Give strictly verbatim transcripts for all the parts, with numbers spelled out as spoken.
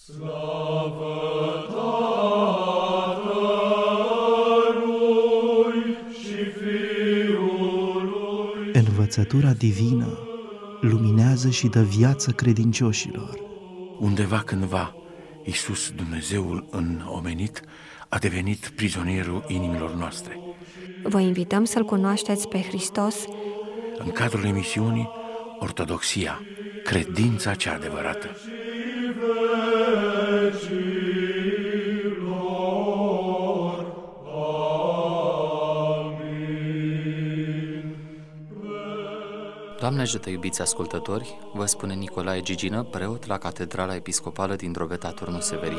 Slavă Tatălui și Fiului. Învățătura divină luminează și dă viață credincioșilor. Undeva cândva, Iisus, Dumnezeul înomenit, a devenit prizonierul inimilor noastre. Vă invităm să-L cunoașteți pe Hristos în cadrul emisiunii Ortodoxia, credința cea adevărată. Doamne ajută, iubiți ascultători, vă spune Nicolae Gigină, preot la Catedrala Episcopală din Drobeta Turnul Severin.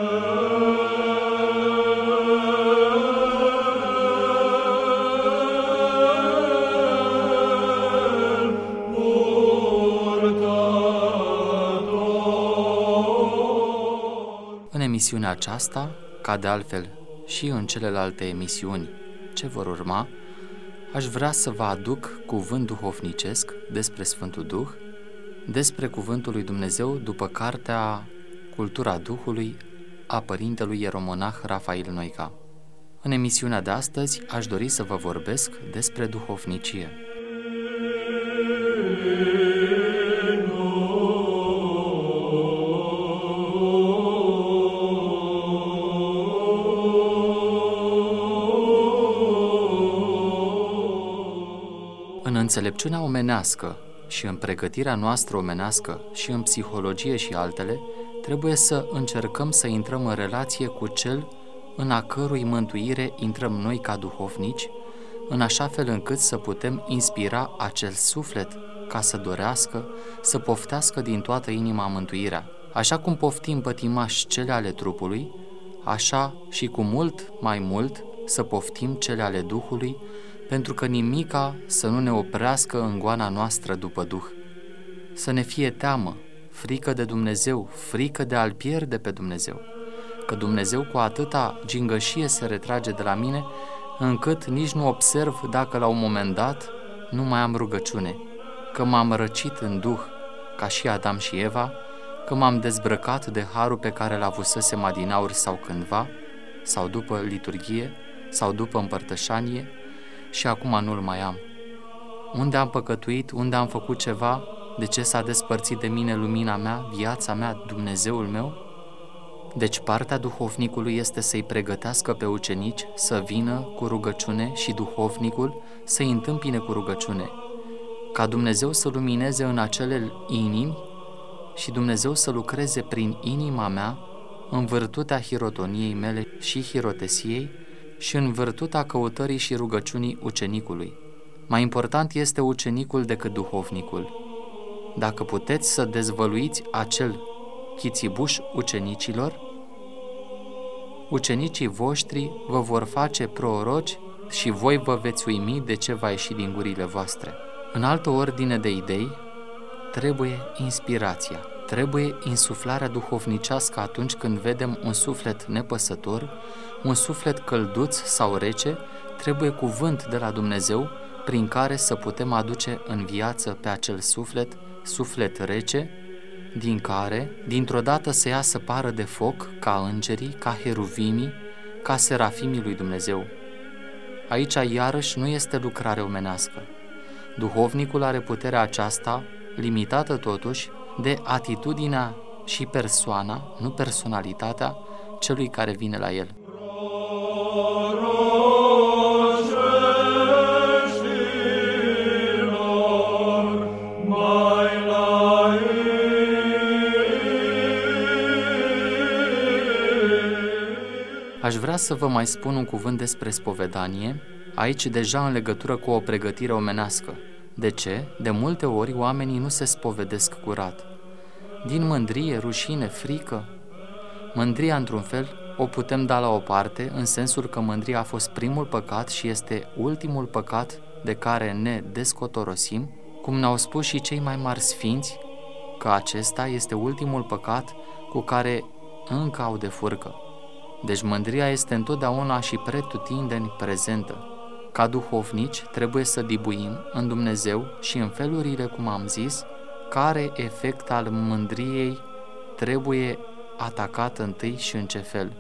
În emisiunea aceasta, ca de altfel și în celelalte emisiuni ce vor urma, aș vrea să vă aduc cuvânt duhovnicesc despre Sfântul Duh, despre Cuvântul lui Dumnezeu după cartea Cultura Duhului a părintelui ieromonah Rafael Noica. În emisiunea de astăzi aș dori să vă vorbesc despre duhovnicie. În înțelepciunea omenească și în pregătirea noastră omenească și în psihologie și altele, trebuie să încercăm să intrăm în relație cu Cel în a cărui mântuire intrăm noi ca duhovnici, în așa fel încât să putem inspira acel suflet ca să dorească, să poftească din toată inima mântuirea. Așa cum poftim pătimași cele ale trupului, așa și cu mult mai mult să poftim cele ale Duhului, pentru că nimica să nu ne oprească în goana noastră după Duh. Să ne fie teamă, frică de Dumnezeu, frică de a-L pierde pe Dumnezeu, că Dumnezeu cu atâta gingășie se retrage de la mine, încât nici nu observ dacă la un moment dat nu mai am rugăciune, că m-am răcit în Duh, ca și Adam și Eva, că m-am dezbrăcat de harul pe care l-avusesem adinauri sau cândva, sau după liturghie, sau după împărtășanie, și acum nu-l mai am. Unde am păcătuit, unde am făcut ceva, de ce s-a despărțit de mine lumina mea, viața mea, Dumnezeul meu? Deci partea duhovnicului este să-i pregătească pe ucenici să vină cu rugăciune și duhovnicul să-i întâmpine cu rugăciune, ca Dumnezeu să lumineze în acele inimi și Dumnezeu să lucreze prin inima mea în virtutea hirotoniei mele și hirotesiei și în virtutea căutării și rugăciunii ucenicului. Mai important este ucenicul decât duhovnicul. Dacă puteți să dezvăluiți acel chițibuș ucenicilor, ucenicii voștri vă vor face proroci și voi vă veți uimi de ce va ieși din gurile voastre. În altă ordine de idei, trebuie inspirația, trebuie insuflarea duhovnicească atunci când vedem un suflet nepăsător, un suflet călduț sau rece, trebuie cuvânt de la Dumnezeu prin care să putem aduce în viață pe acel suflet, suflet rece, din care, dintr-o dată să iasă pară de foc, ca îngerii, ca heruvimii, ca serafimii lui Dumnezeu. Aici, iarăși, nu este lucrare omenească. Duhovnicul are puterea aceasta, limitată totuși, de atitudinea și persoana, nu personalitatea, celui care vine la el. Aș vrea să vă mai spun un cuvânt despre spovedanie, aici deja în legătură cu o pregătire omenească. De ce? De multe ori oamenii nu se spovedesc curat. Din mândrie, rușine, frică. Mândria, într-un fel, o putem da la o parte, în sensul că mândria a fost primul păcat și este ultimul păcat de care ne descotorosim, cum ne-au spus și cei mai mari sfinți, că acesta este ultimul păcat cu care încă au de furcă. Deci mândria este întotdeauna și pretutindeni prezentă. Ca duhovnici trebuie să dibuim în Dumnezeu și în felurile, cum am zis, care efect al mândriei trebuie atacat întâi și în ce fel.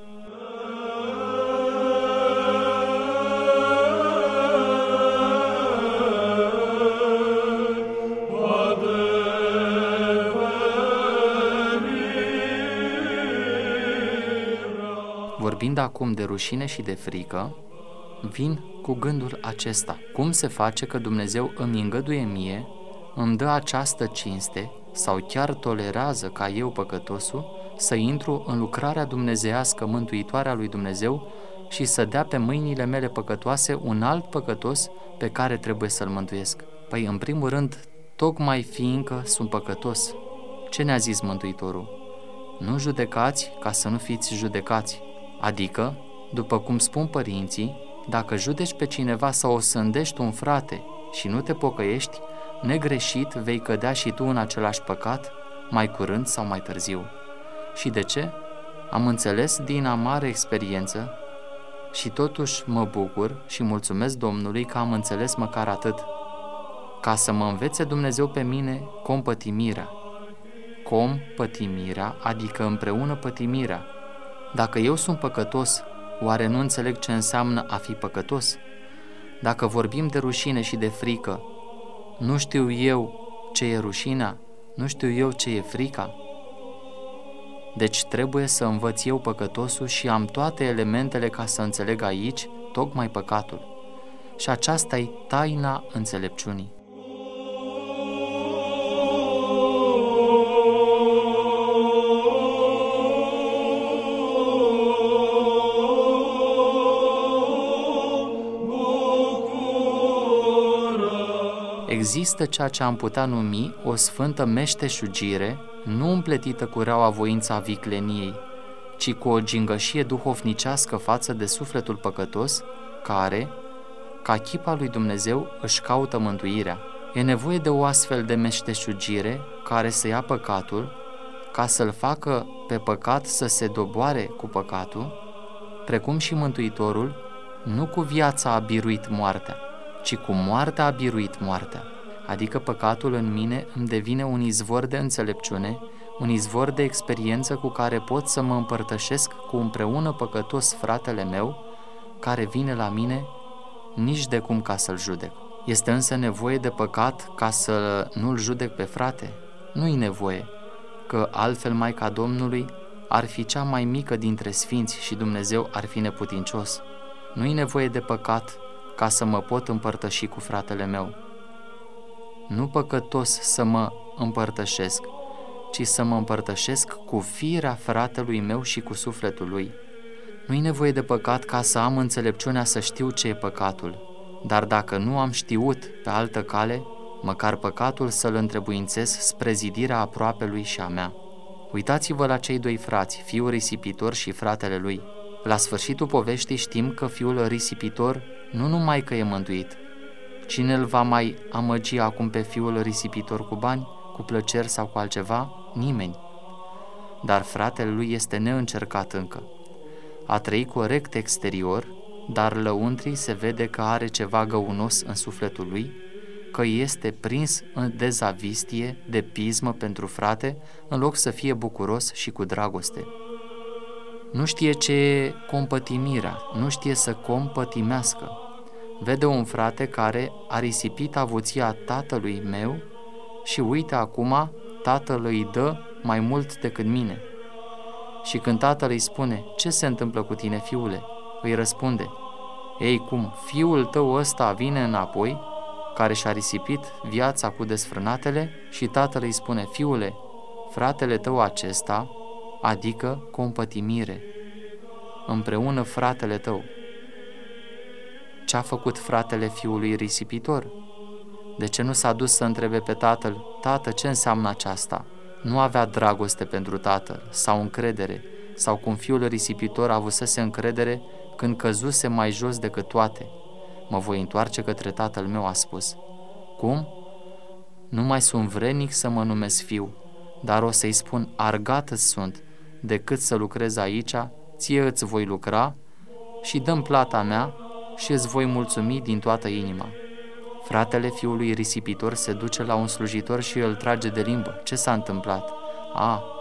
Vorbind acum de rușine și de frică, vin cu gândul acesta. Cum se face că Dumnezeu îmi îngăduie mie, îmi dă această cinste sau chiar tolerează ca eu, păcătosul, să intru în lucrarea dumnezeiască mântuitoare a lui Dumnezeu și să dea pe mâinile mele păcătoase un alt păcătos pe care trebuie să-l mântuiesc? Păi, în primul rând, tocmai fiindcă sunt păcătos. Ce ne-a zis Mântuitorul? Nu judecați ca să nu fiți judecați. Adică, după cum spun părinții, dacă judeci pe cineva sau osândești un frate și nu te pocăiești, negreșit vei cădea și tu în același păcat, mai curând sau mai târziu. Și de ce? Am înțeles din amară experiență și totuși mă bucur și mulțumesc Domnului că am înțeles măcar atât. Ca să mă învețe Dumnezeu pe mine compătimirea. Compătimirea, adică împreună pătimirea. Dacă eu sunt păcătos, oare nu înțeleg ce înseamnă a fi păcătos? Dacă vorbim de rușine și de frică, nu știu eu ce e rușinea, nu știu eu ce e frica? Deci trebuie să învăț eu păcătosul și am toate elementele ca să înțeleg aici tocmai păcatul. Și aceasta e taina înțelepciunii. Există ceea ce am putea numi o sfântă meșteșugire, nu împletită cu reaua voința vicleniei, ci cu o gingășie duhovnicească față de sufletul păcătos, care, ca chipa lui Dumnezeu, își caută mântuirea. E nevoie de o astfel de meșteșugire care să ia păcatul, ca să-l facă pe păcat să se doboare cu păcatul, precum și Mântuitorul, nu cu viața a biruit moartea, ci cu moartea a biruit moartea, adică păcatul în mine îmi devine un izvor de înțelepciune, un izvor de experiență cu care pot să mă împărtășesc cu împreună păcătos fratele meu, care vine la mine nici de cum ca să-l judec. Este însă nevoie de păcat ca să nu-l judec pe frate? Nu-i nevoie, că altfel Maica Domnului ar fi cea mai mică dintre sfinți și Dumnezeu ar fi neputincios. Nu-i nevoie de păcat ca să mă pot împărtăși cu fratele meu. Nu păcătos să mă împărtășesc, ci să mă împărtășesc cu firea fratelui meu și cu sufletul lui. Nu-i nevoie de păcat ca să am înțelepciunea să știu ce e păcatul, dar dacă nu am știut pe altă cale, măcar păcatul să-l întrebuințez spre zidirea aproapelui și a mea. Uitați-vă la cei doi frați, fiul risipitor și fratele lui. La sfârșitul poveștii știm că fiul risipitor nu numai că e mântuit. Cine îl va mai amăgi acum pe fiul risipitor cu bani, cu plăceri sau cu altceva? Nimeni. Dar fratele lui este neîncercat încă. A trăit corect exterior, dar lăuntrii se vede că are ceva găunos în sufletul lui, că este prins în dezavistie, de pismă pentru frate, în loc să fie bucuros și cu dragoste. Nu știe ce e compătimirea, nu știe să compătimească. Vede un frate care a risipit avuția tatălui meu și uite acum tatăl îi dă mai mult decât mine. Și când tatăl îi spune, ce se întâmplă cu tine, fiule? Îi răspunde, ei cum, fiul tău ăsta vine înapoi, care și-a risipit viața cu desfrânatele, și tatăl îi spune, fiule, fratele tău acesta, adică compătimire, împreună fratele tău. Ce-a făcut fratele fiului risipitor? De ce nu s-a dus să întrebe pe tatăl, tată, ce înseamnă aceasta? Nu avea dragoste pentru tatăl sau încredere, sau cum fiul risipitor avusese încredere când căzuse mai jos decât toate. Mă voi întoarce către tatăl meu, a spus. Cum? Nu mai sunt vrednic să mă numesc fiu, dar o să-i spun, argat îți sunt, decât să lucrez aici, ție îți voi lucra și dăm plata mea și îți voi mulțumi din toată inima. Fratele fiului risipitor se duce la un slujitor și îl trage de limbă. Ce s-a întâmplat? A,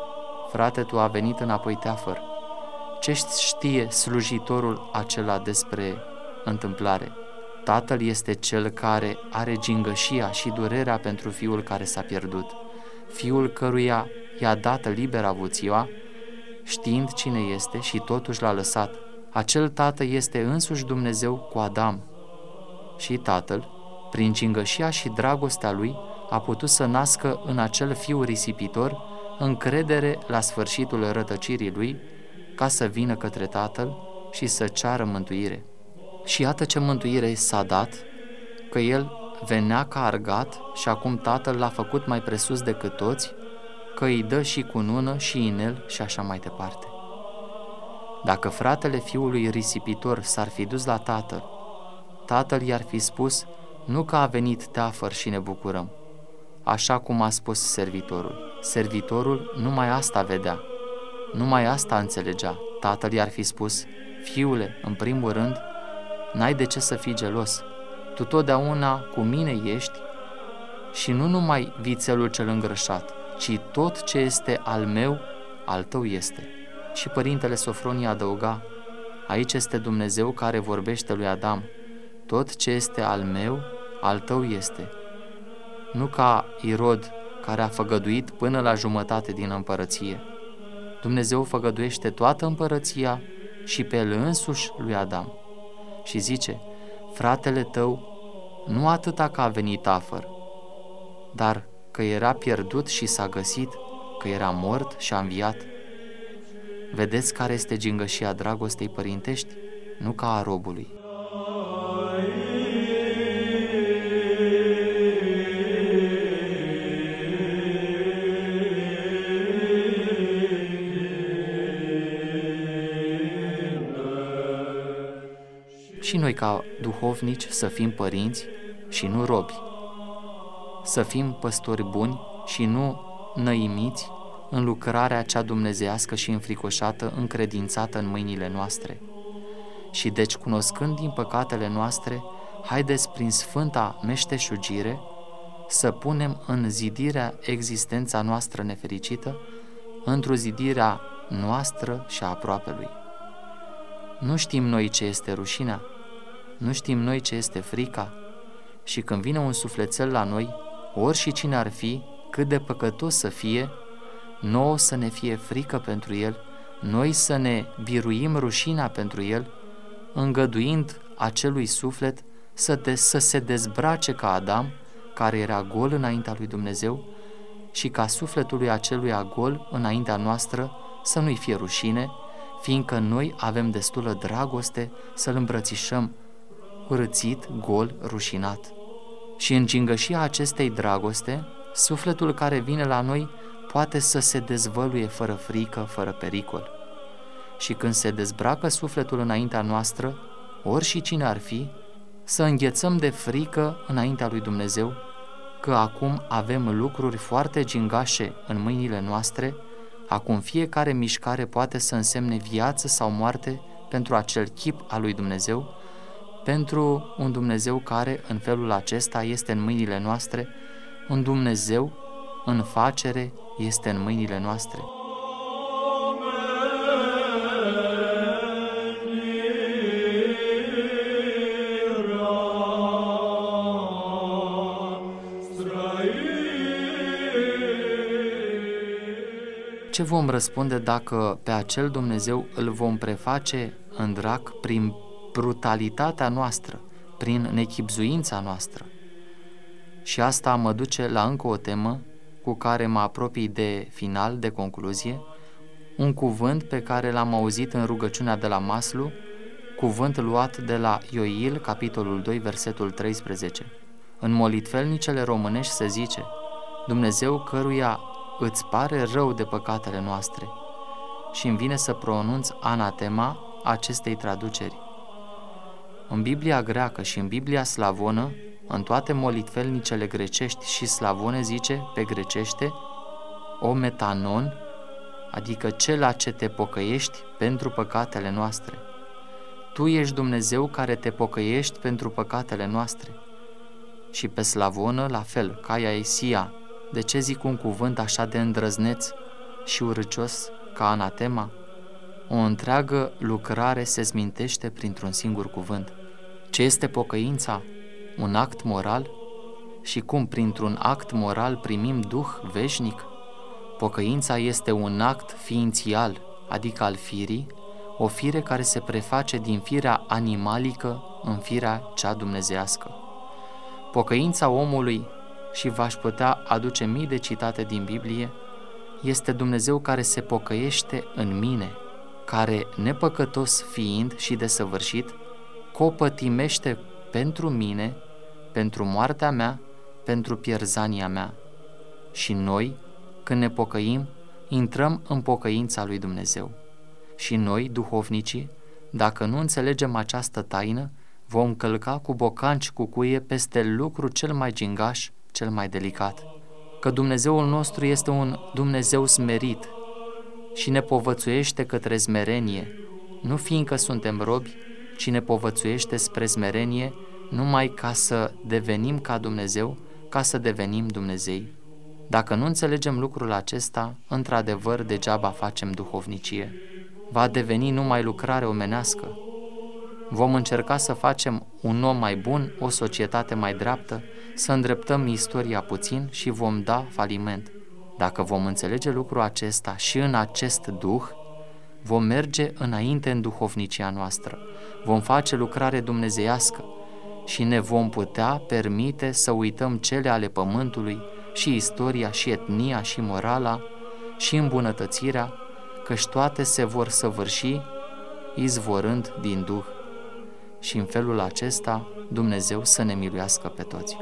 frate, tu a venit înapoi teafăr. Ce știe slujitorul acela despre întâmplare? Tatăl este cel care are gingășia și durerea pentru fiul care s-a pierdut, fiul căruia i-a dat liber avuția, știind cine este și totuși l-a lăsat. Acel tată este însuși Dumnezeu cu Adam. Și tatăl, prin gingășia și dragostea lui, a putut să nască în acel fiu risipitor încredere la sfârșitul rătăcirii lui, ca să vină către tatăl și să ceară mântuire. Și iată ce mântuire s-a dat, că el venea ca argat și acum tatăl l-a făcut mai presus decât toți, că îi dă și cunună și inel și așa mai departe. Dacă fratele fiului risipitor s-ar fi dus la tatăl, tatăl i-ar fi spus, nu că a venit teafăr și ne bucurăm, așa cum a spus servitorul. Servitorul numai asta vedea, numai asta înțelegea. Tatăl i-ar fi spus, fiule, în primul rând, n-ai de ce să fii gelos, tu totdeauna cu mine ești și nu numai vițelul cel îngrășat, ci tot ce este al meu, al tău este. Și părintele Sofronie adăuga, aici este Dumnezeu care vorbește lui Adam, tot ce este al meu, al tău este. Nu ca Irod, care a făgăduit până la jumătate din împărăție. Dumnezeu făgăduiește toată împărăția și pe el însuși lui Adam. Și zice, fratele tău nu atâta că a venit afăr, dar că era pierdut și s-a găsit, că era mort și a înviat. Vedeți care este gingășia dragostei părintești? Nu ca a robului. Și noi ca duhovnici să fim părinți și nu robi, să fim păstori buni și nu năimiți în lucrarea cea dumnezeiască și înfricoșată, încredințată în mâinile noastre. Și deci, cunoscând din păcatele noastre, haideți prin sfânta meșteșugire să punem în zidirea existența noastră nefericită, într-o zidirea noastră și a aproapelui. Nu știm noi ce este rușinea, nu știm noi ce este frica, și când vine un sufletel la noi, ori și cine ar fi, cât de păcătos să fie, nouă să ne fie frică pentru el, noi să ne biruim rușinea pentru el, îngăduind acelui suflet să, de, să se dezbrace ca Adam, care era gol înaintea lui Dumnezeu, și ca sufletului aceluia gol înaintea noastră să nu-i fie rușine, fiindcă noi avem destulă dragoste să-l îmbrățișăm urâțit, gol, rușinat. Și în gingășia acestei dragoste, sufletul care vine la noi poate să se dezvăluie fără frică, fără pericol. Și când se dezbracă sufletul înaintea noastră, ori și cine ar fi, să înghețăm de frică înaintea lui Dumnezeu, că acum avem lucruri foarte gingașe în mâinile noastre, acum fiecare mișcare poate să însemne viață sau moarte pentru acel chip al lui Dumnezeu, pentru un Dumnezeu care în felul acesta este în mâinile noastre, un Dumnezeu în facere este în mâinile noastre. Ce vom răspunde dacă pe acel Dumnezeu îl vom preface în drac prin brutalitatea noastră, prin nechibzuința noastră? Și asta mă duce la încă o temă cu care mă apropii de final, de concluzie, un cuvânt pe care l-am auzit în rugăciunea de la Maslu, cuvânt luat de la Ioil, capitolul doi, versetul treisprezece. În molitvelnicele românești se zice, Dumnezeu căruia îți pare rău de păcatele noastre, și îmi vine să pronunț anatema acestei traduceri. În Biblia greacă și în Biblia slavonă, în toate molitvelnicele grecești și slavone zice pe grecește o metanon, adică cel ce te pocăiești pentru păcatele noastre. Tu ești Dumnezeu care te pocăiești pentru păcatele noastre. Și pe slavonă la fel, caia esia. De ce zic un cuvânt așa de îndrăzneț? și urâcios ca anatema? O întreagă lucrare se smintește printr-un singur cuvânt. Ce este pocăința? Un act moral? Și cum printr-un act moral primim duh veșnic? Pocăința este un act ființial, adică al firii, o fire care se preface din firea animalică în firea cea dumnezeiască. Pocăința omului, și v-aș putea aduce mii de citate din Biblie, este Dumnezeu care se pocăiește în mine, care, nepăcătos fiind și desăvârșit, copătimește pentru mine, pentru moartea mea, pentru pierzania mea. Și noi, când ne pocăim, intrăm în pocăința lui Dumnezeu. Și noi, duhovnicii, dacă nu înțelegem această taină, vom călca cu bocanci cu cuie peste lucru cel mai gingaș, cel mai delicat. Că Dumnezeul nostru este un Dumnezeu smerit și ne povățuiește către smerenie, nu fiindcă suntem robi, ci ne povățuiește spre smerenie numai ca să devenim ca Dumnezeu, ca să devenim Dumnezei. Dacă nu înțelegem lucrul acesta, într-adevăr degeaba facem duhovnicie. Va deveni numai lucrare omenească. Vom încerca să facem un om mai bun, o societate mai dreaptă, să îndreptăm istoria puțin și vom da faliment. Dacă vom înțelege lucrul acesta și în acest duh, vom merge înainte în duhovnicia noastră, vom face lucrare dumnezeiască și ne vom putea permite să uităm cele ale pământului și istoria și etnia și morala și îmbunătățirea, căci toate se vor săvârși izvorând din Duh. Și în felul acesta Dumnezeu să ne miluiască pe toți.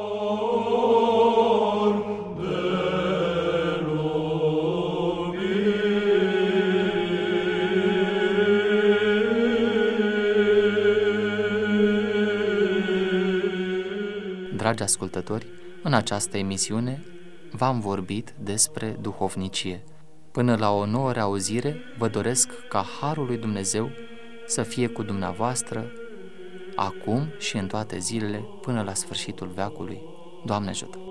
Dragi ascultători, în această emisiune v-am vorbit despre duhovnicie. Până la o nouă reauzire, vă doresc ca harul lui Dumnezeu să fie cu dumneavoastră acum și în toate zilele până la sfârșitul veacului. Doamne ajută!